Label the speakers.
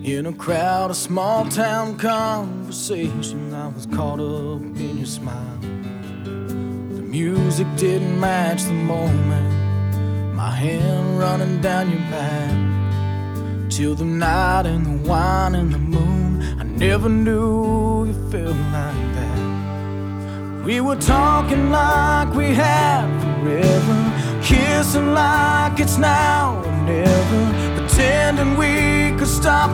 Speaker 1: In a crowd of small town conversation, I was caught up in your smile. The music didn't match the moment, my hand running down your back. Till the night and the wine and the moon, I never knew you felt like that. We were talking like we had forever, kissing like it's now or never, pretending we could stop